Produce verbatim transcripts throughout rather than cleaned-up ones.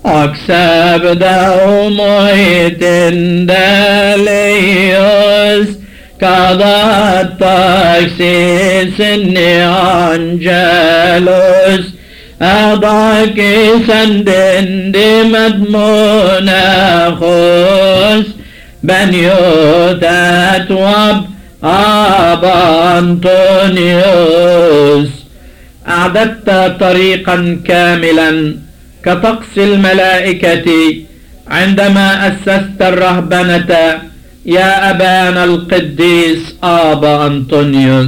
Aksab daumoitin delios Kadat taksis inni angelos Adaki sandin dimad munachos Ben Yotat wab Aba Antonius أعددت طريقا كاملا كطقس الملائكة عندما أسست الرهبنة يا أبانا القديس آبا أنطونيوس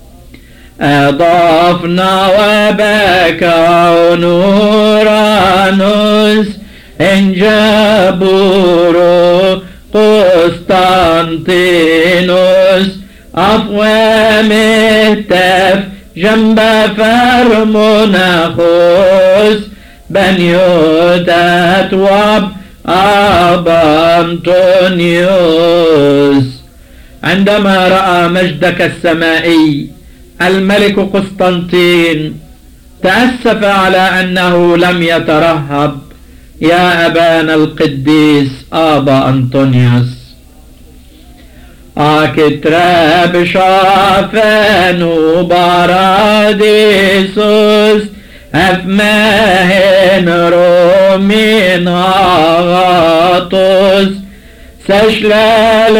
أضافنا وباك نورانوس إنجابورو قسطنطينوس أفوى مهتف جنب فرموناخوس بن يودات واب أبا أنطونيوس عندما رأى مجدك السمائي الملك قسطنطين تأسف على أنه لم يترهب يا أبانا القديس آبا أنطونيوس أكتراب شافن وباراديسوس أفمهن رومين أغاطوس سشلال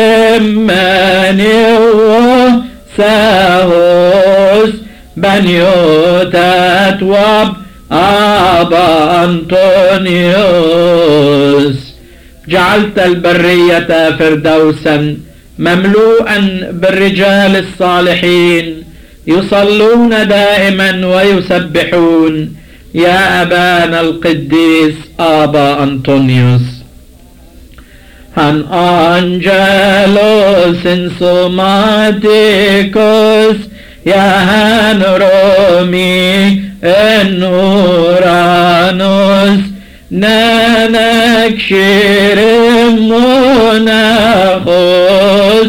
منيو ساهوس بنيوتات واب آبا أنطونيوس جعلت البرية فردوسا مملوءا بالرجال الصالحين يصلون دائما ويسبحون يا أبانا القديس آبا أنطونيوس هن أنجلوس سوماتيكوس يا هن رومي النورانوس نانكشير مناخوس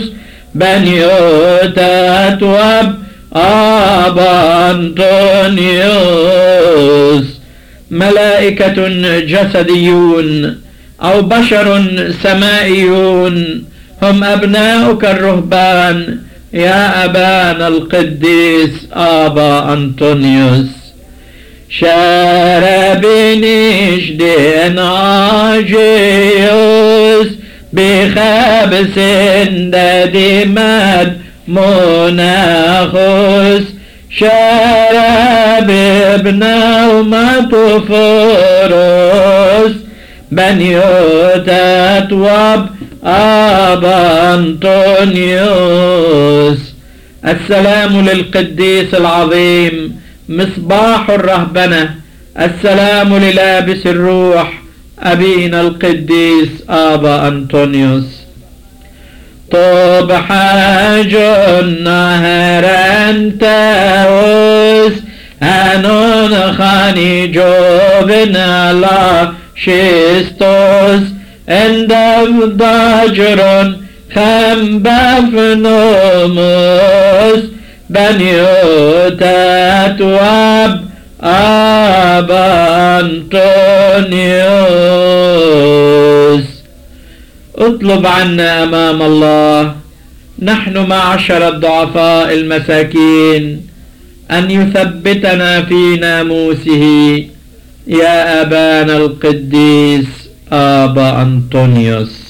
بنيوتات واب آبا أنطونيوس ملائكة جسديون أو بشر سمائيون هم أبناؤك الرهبان يا أبانا القديس آبا أنطونيوس شاربينيش دين عجيوس بخبس دديمات مناخوس شارب ابن ومطفروس بنيوتات واب آبا أنطونيوس السلام للقديس العظيم مصباح الرهبنة السلام للابس الروح أبينا القديس آبا أنطونيوس طوب حاج النهر أنتاوس أنون خاني جوبنا لا شيستوس اندم ضجر خم بفنوموس بنيوتات واب آبا أنطونيوس اطلب عنا أمام الله نحن معشر الضعفاء المساكين أن يثبتنا في ناموسه يا أبانا القديس آبا أنطونيوس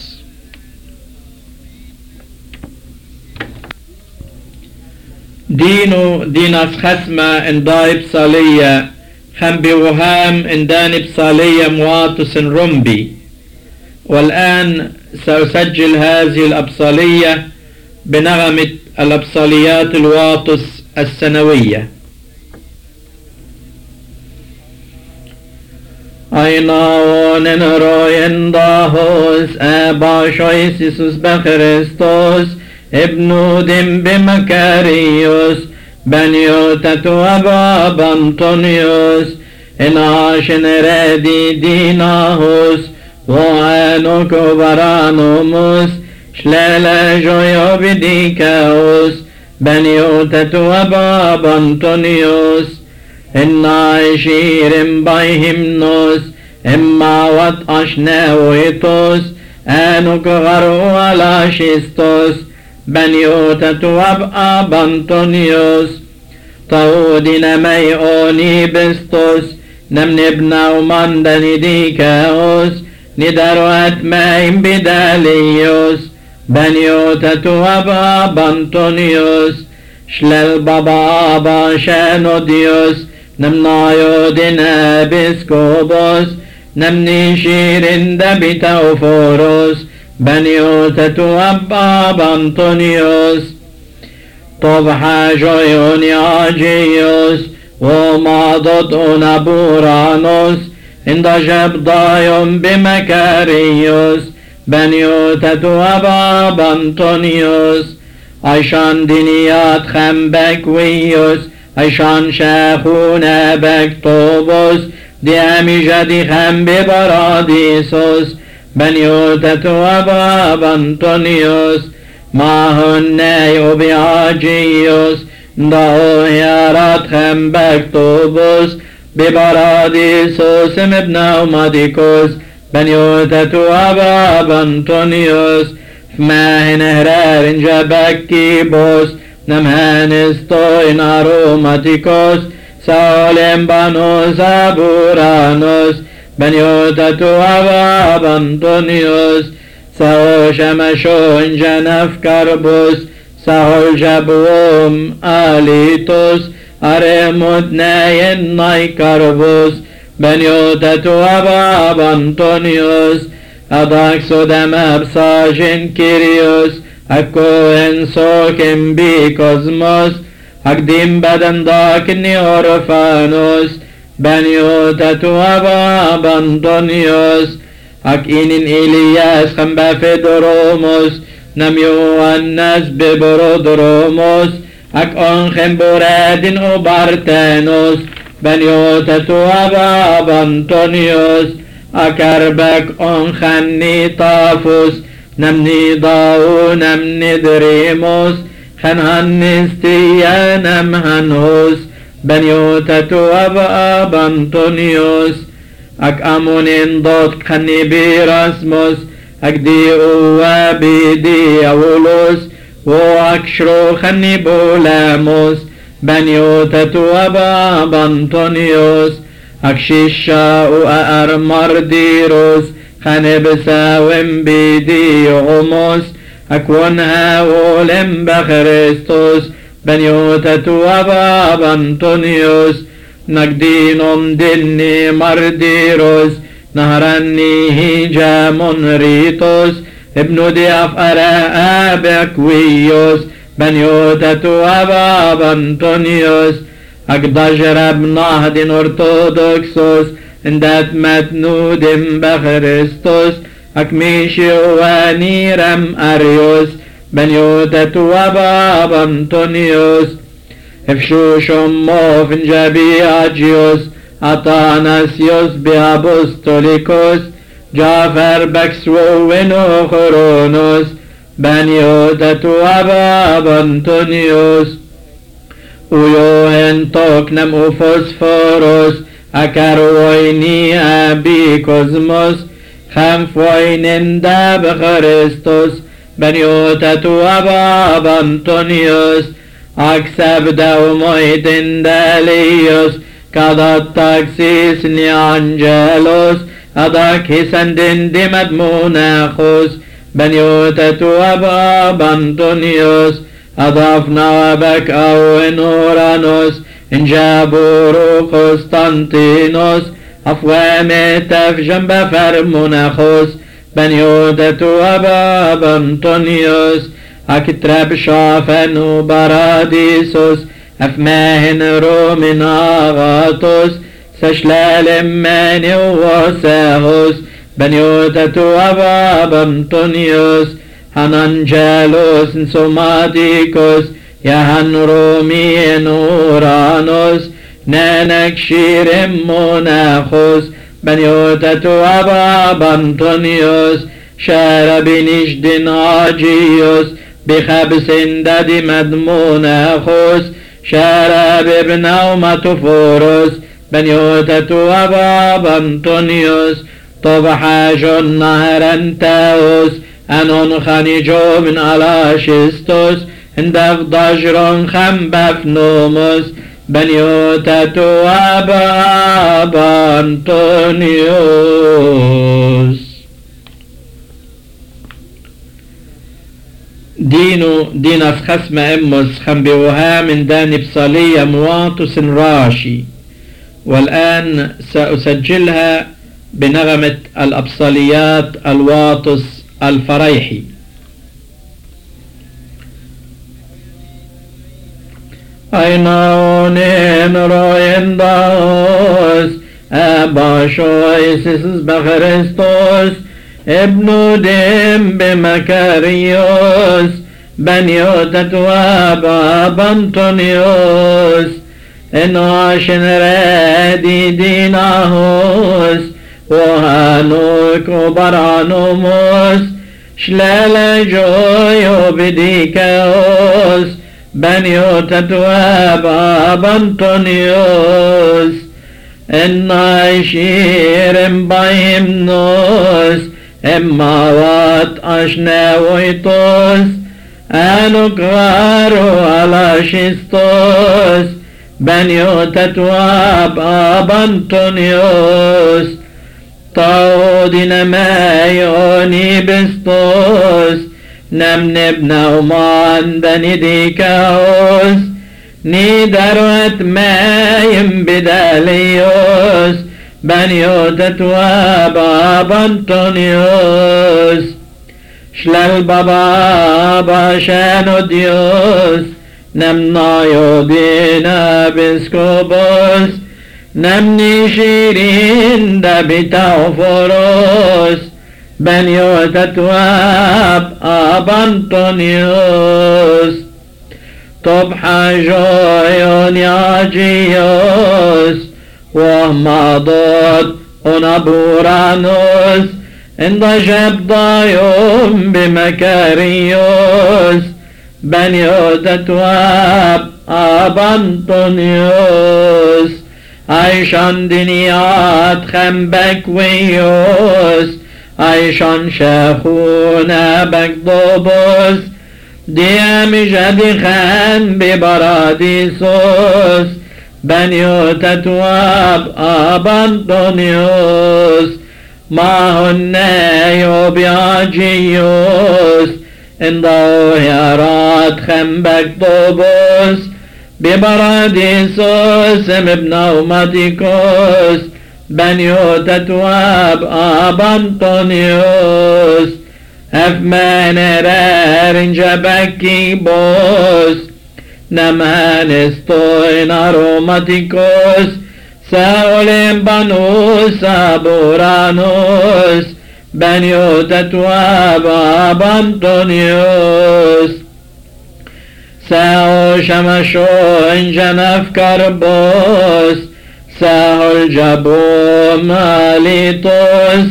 دينو ديناس خسمة ان دايب صالية خم بوهام ان دانب صالية مواتس رمبي. والآن سأسجل هذه الأبصالية بنغمة الأبصاليات الواطس السنوية. أيناون روين داهوس أبا شويسيسوس بخريستوس ابن دم بمكاريوس بنيوتة وباب أنطونيوس إناشن رادي ديناهوس وانو كوبرانوموس شلال جويو بديكاوس بنيوتة وباب أنطونيوس إناشير بايهمنوس إما وطأشناويتوس أنك غرو على شيستوس بنيوتة وابقى بنطونيوس طودين ميئوني بستوس نمن ابنا ومن دنديكاوس ندروات مايم بداليوس بنيوتة وابقى بنطونيوس شلل بابا باشانوديوس نمنايو دينا بسكوبوس نمني شيرين دبيتا وفوروس بنيوتة وابا بانطونيوس طبحا جويون ياجيوس وما ضدون بورانوس اندجب ضايم بمكاريوس بنيوتة وابا بانطونيوس عشان دنيات خمبكويوس عشان شاخونا بكتوبوس دي أمجدي خم ببراديسوس بنيوتة وابا بانطونيوس ما هناي بياجيوس دعو يارات خم بكتوبوس ببراديسوس مبنا وماديكوس بنيوتة وابا بانطونيوس فما هنهرار جبكيبوس نمهانستوين أروماتيكوس سولم بانوس أبورانوس بنيوتة وابا بانطونيوس سهو شمشون جنف كربوس سهو جبوم آليتوس أرمود ناين ناي كربوس بنيوتة وابا بانطونيوس أداك سودم أبساجن كيريوس أكوين سوكن بي كوزموس أقدم بدن داكني أورفانوس بنيوتة وابا بانطونيوس أكين إلياس خمبا فيدروموس نميو الناس ببرودروموس أك أنخم برادن أبارتانوس بنيوتة وابا بانطونيوس أكربك أنخني طافوس نمني ضاو نمني دريموس خنهنستيا نمهنهوس بنيوتة وابا بانطونيوس أك أمونين ضوت خني بيراسموس أك دي أوا بيدي أولوس وأكشرو خني بولاموس بنيوتة وابا بانطونيوس أكشيشا وأرمر ديروس خني بساوم بيدي عموس أكونها ولم بخريستوس بنيوتة وابا بانطونيوس نقدينهم دني مرديروس نهرني هيجامون ريتوس ابن دياف أراء بكويوس بنيوتة وابا بانطونيوس أقدجرب نهد أرثوذكسوس اندات متنودم بخريستوس أكميشي ونيرم أريوس بنيوتة وابا بانطونيوس افشوش أمو فنجابي أجيوس أطاناسيوس بأبوستوليكوس جافر بكسو ونوخرونوس بنيوتة وابا بانطونيوس ويوهن توكنم وفوسفوروس أكرويني أبي كوزموس خمف وين داب خريستوس بنيوتة وابا بانطونيوس أكسب دومويتن داليوس كادت تاكسيس نيانجلوس أداك هسندن دمد موناخوس بنيوتة وابا بانطونيوس أضافنا وبك أو نورانوس إنجابورو قسطنطينوس أفوامي تف جنب فرموناخوس بنيوتة وابا بانطونيوس أكترب شافن وبراديسوس أفماهن رومن آغاطوس سشلال ماني وساهوس بنيوتة وابا بانطونيوس هنانجالوس سوماتيكوس يهن رومي نورانوس نانك شيرم موناخوس بنيوتة وابا بانطونيوس شارب نجد عاجيوس بخبس دد مدموناخوس شارب ابن ومتفوروس بن يوتتو أبا أنطونيوس طب حاجون نهرنتاوس أنون خانيجو من ألاشيستوس اندف ضجرون خم بفنوموس بن يوتتو أبا أنطونيوس دينو ديناس خسم امس خم بوها من داني بصالية مواطس راشي، والآن سأسجلها بنغمة الأبصاليات الواطس الفريحي. أيناونين روين داوس أبا شويسس بخريستوس ابن ديم بمكاريوس بن يوتتو أبا أنطونيوس إنواشن رادي ديناهوس وهانوك وبرانوموس شلال جويو بديكاوس بن يوتتو أبا أنطونيوس إنا شيرم بايمنوس إما وات أشناويتوس أنوك غارو على شيستوس بن يوتتو أبا أنطونيوس طاودنا ما يوني بستوس نم نبنا ومان بني ديكاوس نيدروت ما ينبداليوس بن يوتتو أبا أنطونيوس شلال بابا باشانو ديوس نمنا يودينا بسكوبوس نمني شيرين دبتا فروس بن يوتتو أبا أنطونيوس طب حاجويون ياجيوس وهما ضد ونبورانوس اندجب ضايوم بمكاريوس بن يوتتو أبا أنطونيوس عيشان دنيات خنبك ويوس عيشان شاخونا بكضوبوس ديام جدي خان ببراديسوس بن يوتتو أبا أنطونيوس ما هن يوبياجيوس إن ضوهرات خنبك طوبوس ببراديسوس ابن أوماتيكوس بن يوتتو أبا أنطونيوس أفمان رارن جبكي بوس نمان استوين أروماتيكوس ساولين بانوس أبورانوس بن يوتتو أبا أنطونيوس ساو شمشو إنجنف كربوس ساو الجبو ماليتوس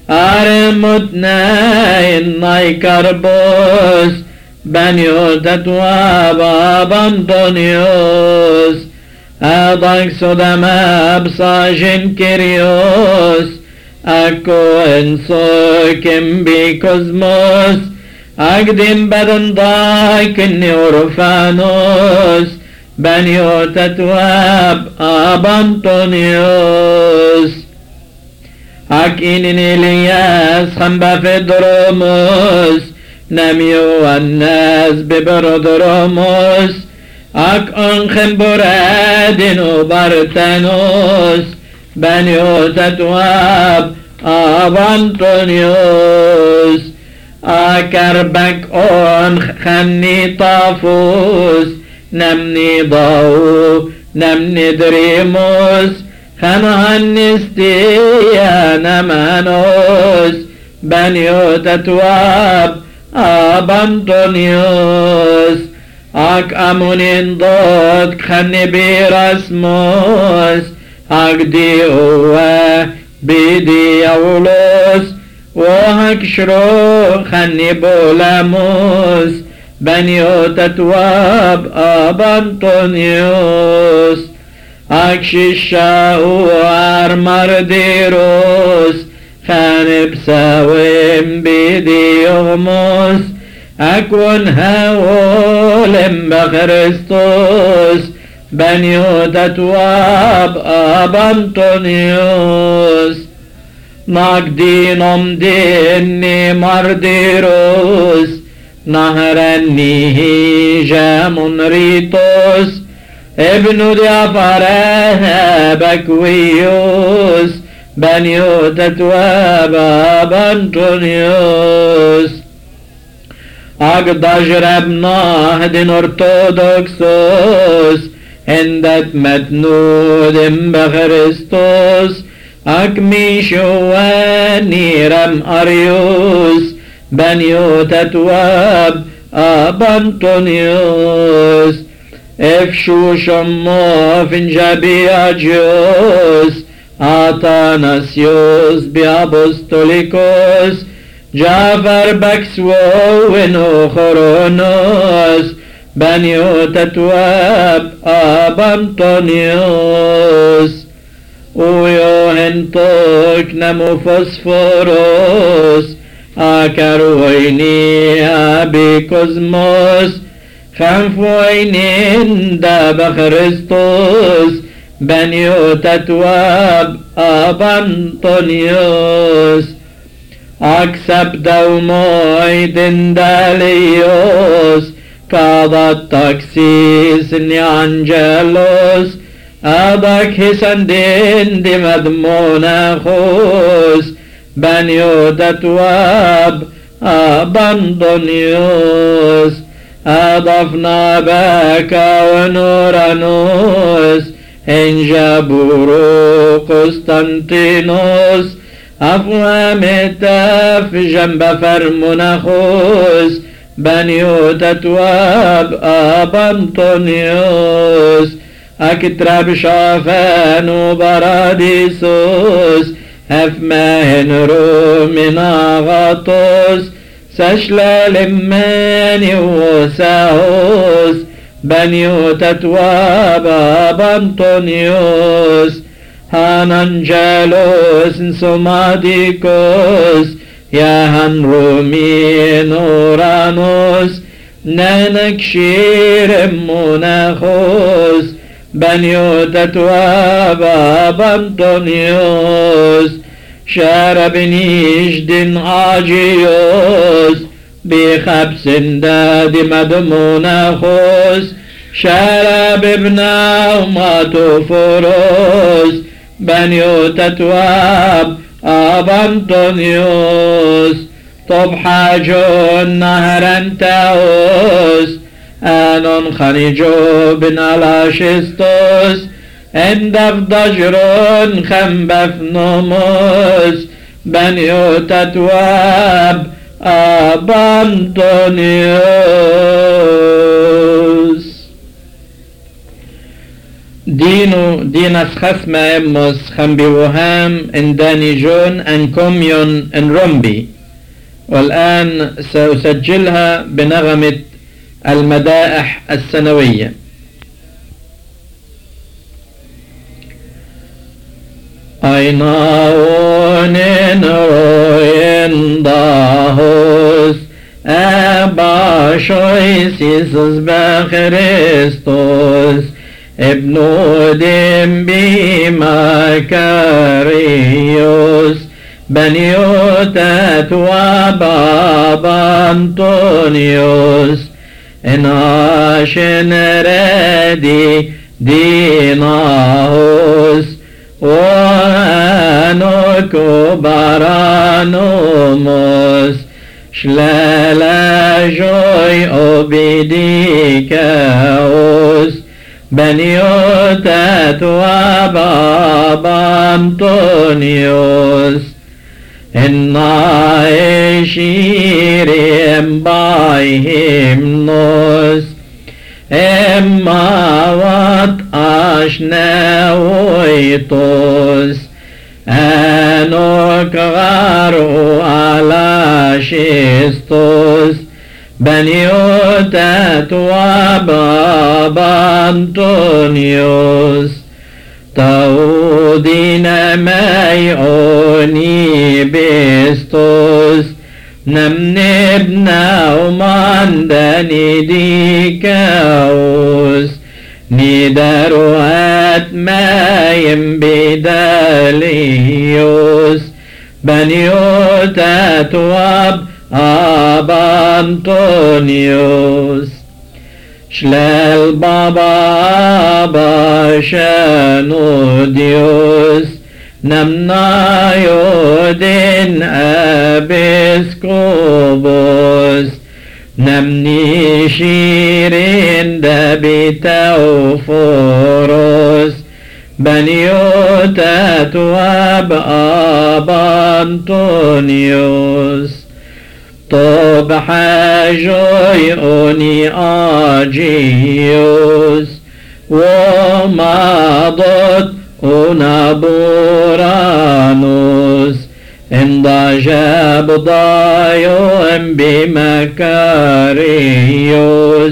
أرمتنا إناي كربوس بن يوتتو أبا أنطونيوس أضاك صدما بصاجن كريوس أكو إنسوكم بكوزموس أقدم بدن ضاك النيورفانوس بن يوتتو أبا أنطونيوس أكينين إلياس خنبا في دروموس نميو الناس ببرودروموس أك أنخن برادن وبرتانوس بن يوتتو أبا أنطونيوس أكربك أنخني طافوس نمني ضو نمني دريموس خنهنستي يا نمانوس بن يوتتو أبا أنطونيوس أك أمونين ضد خني برسموس أك دي أوه بيدي أولوس وهك شرو خني بولاموس بن يوتتو أبا أنطونيوس أكششاوار مرديروس خانب ساويم بديوموس أكون هاولم بخريستوس بنيوت تواب أب أنطونيوس نقدينم ديني مرديروس نهرني جامون ريتوس ابن ديافاره بكويوس بنيوت تواب أب أنطونيوس أقدجرب نهدن أرثوذكسوس هندت متنود بخريستوس أكميشواني رم أريوس بنيوت تواب أب أنطونيوس افشو شمو فنجابي أجيوس أتاناسيوس بأبوستوليكوس جافر بكسوين وخرونوس بنيوت تواب أب أنطونيوس ويوهن توك نمو فوسفوروس أكرويني أبي كوزموس خنفوينين دا بخريستوس بنيوت تواب أب أنطونيوس أكسب دومويدن داليوس كاضت تكسيس نيانجلوس أدك هسندين دي مدموناخوس بنيوت تواب أب أنطونيوس أضفنا باكا ونورانوس إنجابورو قسطنطينوس أفوامتاف جنب فرموناخوس بنيوت تواب أب أنطونيوس أكترب شافان وبراديسوس أفماهن رومن أغاطوس سشلال ماني وساوس بنيوت تواب أب أنطونيوس هانانجالوس سوماديكوس يا هن رومين أورانوس نانكشير موناخوس بنيوت تواب أب أنطونيوس شاربنيش دين عاجيوس بخبس داد مدموناخوس شارب ابنا وماتوفوروس بنيوت تواب أب أنطونيوس طب حاجون نهرن تاوس آنون خنيجو بن الاشستوس اندف ضجرون خنبف نوموس بنيوت تواب أب أنطونيوس دينو ديناس خسمة اموس خنبيوهام انداني جون ان كوميون ان رومبي. والآن سأسجلها بنغمة المدائح السنوية. أيناونين روين داهوس أبا شويسيسوس بخريستوس ابنو دم بمكاريوس بنيوتات وبابا أنطونيوس إناشن ردي ديناهوس وانوكو برانوموس شلالا جوي أوبيديكاوس بنيوتات وبابا أنطونيوس إنا إشيريم بايهمنوس إما وات أشناويتوس أنوك غارو على شيستوس بنيوتات وبابا أنطونيوس taudina mai oni bestos, namnebna umandani dikaos, nidaruat mayim bidalios, baniota tuab ab Antonios. Shlel baba abba shanodios, namnayodin episkopos, namni shirin debitauforos, baniota tuab ab Antonios. طب حاجيوني آجيوس ومضت ونبورانوس إن ضجب ضايم بمكاريوس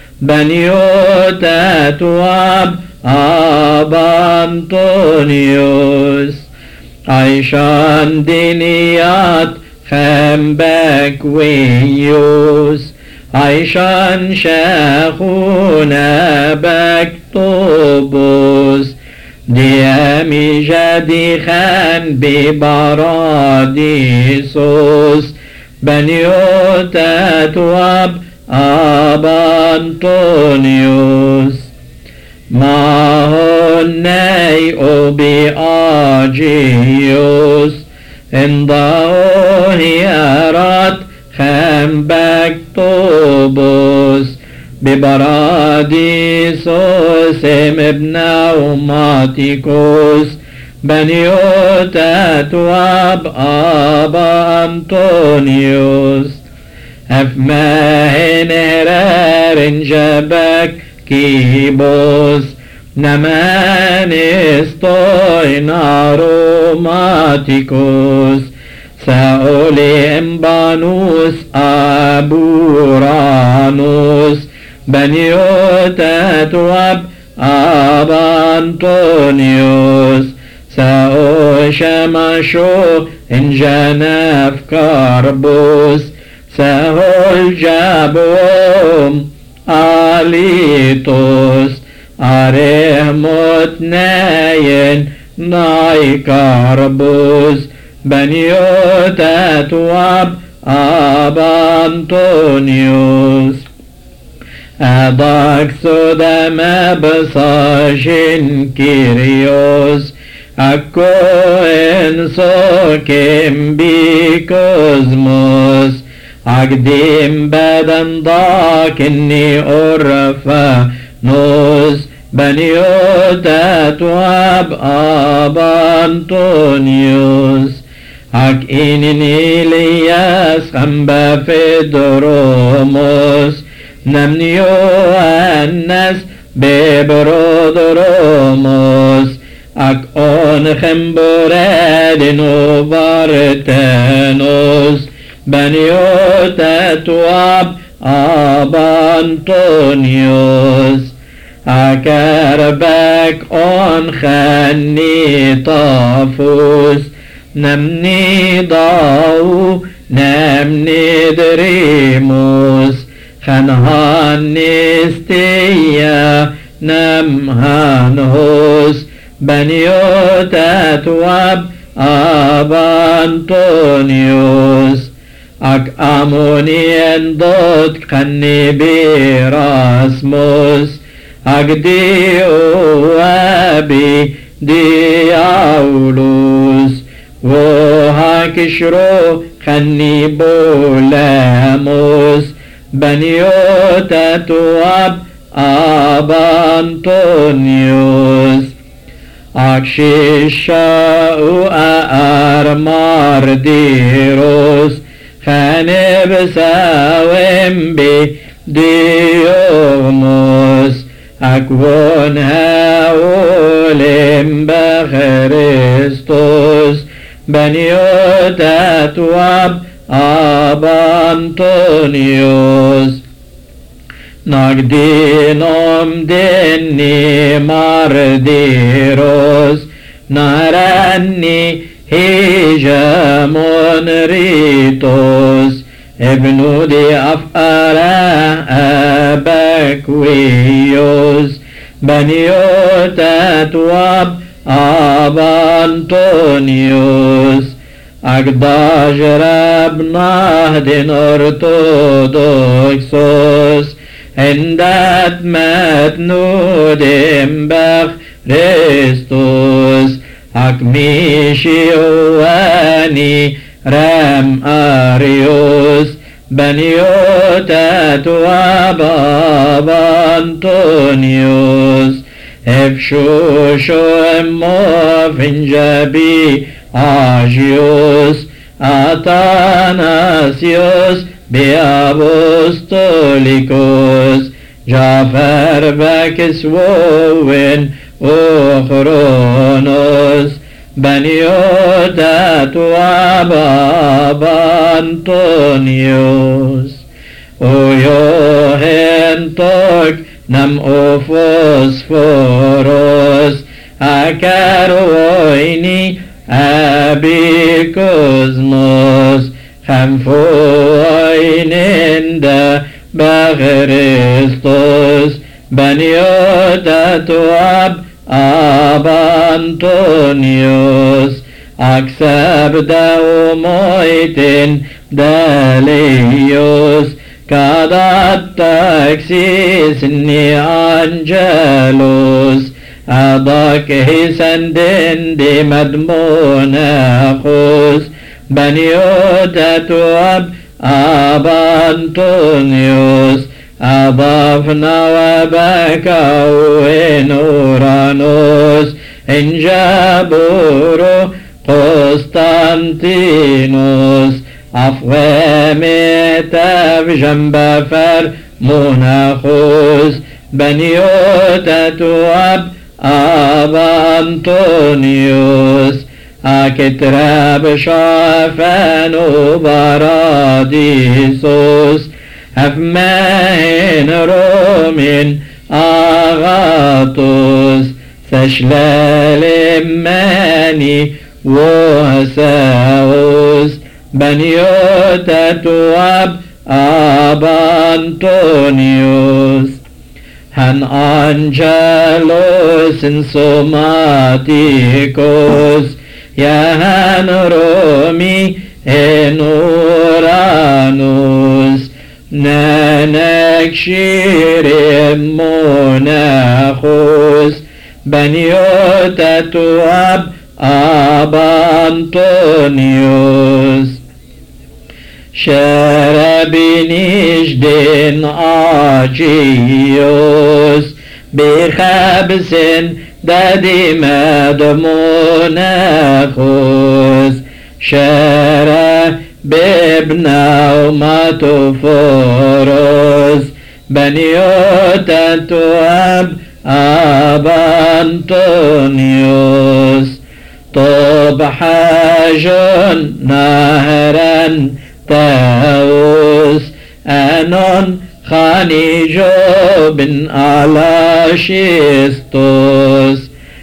بنيوتا تواب آب أنطونيوس عيشان دينيات خم بكويوس عيشان شاخونا بكتوبوس ديامي جدي خان ببراديسوس بنيوتا تواب آب أنطونيوس ما هناي أبي آجيوس إن ضاهي أرات خم بكتوبوس ببراديسوس ابن أوماتيكوس بنيوتا تواب آب أنطونيوس أفماهن هرار جبك كيبوس نمان استوين أروماتيكوس سأولي امبانوس أبورانوس بنيوتا تواب آب أنطونيوس سأو شمشو إن جناف كاربوس سأو الجابوم آليتوس أريموت ناين ناي كاربوس بنيوتا تواب آب أنطونيوس أداك سودام بصاشن كيريوس أكو إنسوكم بكوزموس أقدم بدن ضاك إني أرفا نوس بنيوتا تواب آب أنطونيوس أك إنني لياس خمبا فيدروموس نمنيو الناس ببرودروموس أك أون خمبراد نوبارتانوس بنيوتا تواب آب أنطونيوس أكربك أون خني طافوس نمني ضاو نمني دريموس خنهان نستيا نمهانهوس بنيوتا تواب آب أنطونيوس أك أموني اندوت خني براسموس أك ديو أبي دياولوس وهاكشرو خني بولاموس بنيوتا تواب آب أنطونيوس أكشيشاو أرمار ديروس خانب ساوم بي ديوموس أكون هاولم بخريستوس بنيوتا تواب آب أنطونيوس Nagdinom denni mardiros, naranni hijamun ritos, ibnu di afara abakwios, baniot atwab abantonios, agdaj rabnahdin ortodoxos, Endat matnudim bach Christus, Akmishi Oani Ram Arius, Baniota Tuabab Antonius, Efshusho Emofinjabi Agius, Athanasius, Beapostolikos, Jafar Bakiswowen, Ochronos, Baniota Tuabab Antonius, Oyohentok Nam Ophosforos, Akaroini Abikosmos, Hamfoinenda Bachristos, Baniota Tuab Abantonius, Aksabda Omoitin Dalios, Kadat Taxis Ni Angelos, Adak Hisandin Di Madmonachos, Baniota Tuab Abantonius, Abafna Wabakau Uranos, Injaburo Constantinos, Afwemetav Jambafar Monachos, Baniota Tuab Abantonius, Aketrab Shafanu Baradisos, Afmain Romin Agatos, Sashlalimani Wasaos, Baniota Tuab Abantonius, Han Angelos Insomaticos, Yahan Romi en Uranus, Nanakshire Monachos, Baniota Tuab Abantonius, Sharabinishden Agios, Bichabsin Dadimad Monachos, Shara Bibna Umatoforos, Baniota Tuab Abantonius, Tob Hajon Naharan Taus, Anon Khanijo bin Alashistos,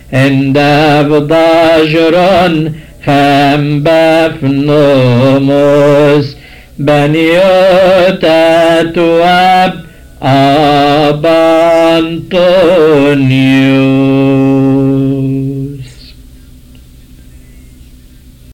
Endavdajron Hambafnomos, Baniota Tuab Abantonius.